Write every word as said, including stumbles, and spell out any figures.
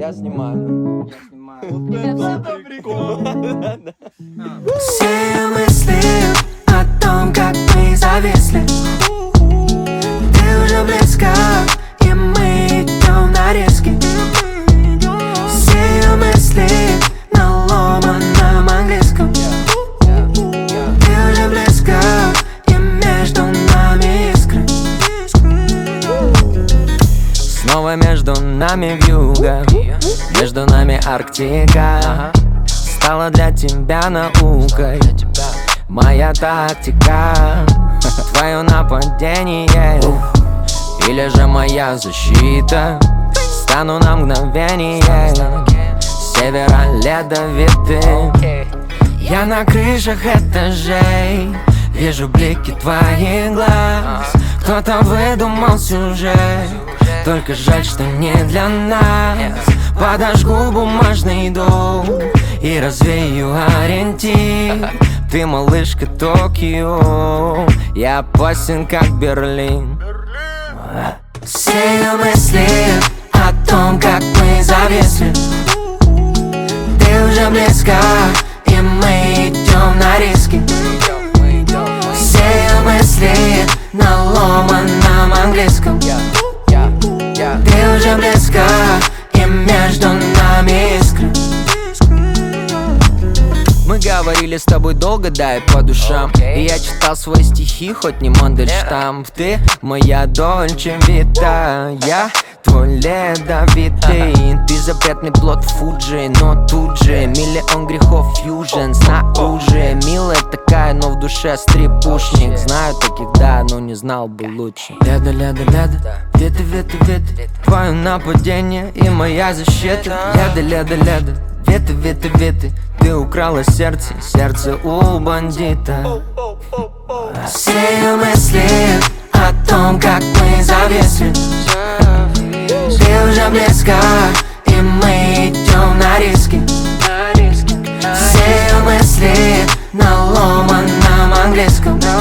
Я снимаю. Все мысли о том, как мы зависли. Ты уже близко, и мы идем на риски. Все мысли на ломаном английском. Ты уже близко, и между нами искры. Снова между нами вьюга, между нами Арктика. Стала для тебя наукой моя тактика. Твое нападение или же моя защита. Стану на мгновение севера ледовитым. Я на крышах этажей вижу блики твоих глаз. Кто-то выдумал сюжет, только жаль, что не для нас. Подожгу бумажный дом и развею ориентир. Ты малышка Токио, я опасен как Берлин. Все мысли о том, как мы зависли. Ты уже близко, и мы идем на риски. Все мысли на ломаном английском. Ты уже близко, и между нами искры. Мы говорили с тобой долго, да, и по душам. И я читал свои стихи, хоть не Мандельштам. Ты моя Дольче Вита, я твой ледовитый. Ты запретный плод Фуджи, но тут же миллион грехов фьюжн снаружи. Милая такая, но в душе стрипушник. Знаю таких, да, но не знал бы лучше. Леда, леда, леда, веты, веты, веты. Твое нападение и моя защита. Леда, леда, леда, веты, веты, веты. Ты украла сердце, сердце у бандита. Все мысли о том, как мы зависли. Ты уже близко, и мы идем на риски. Все мысли на ломаном английском.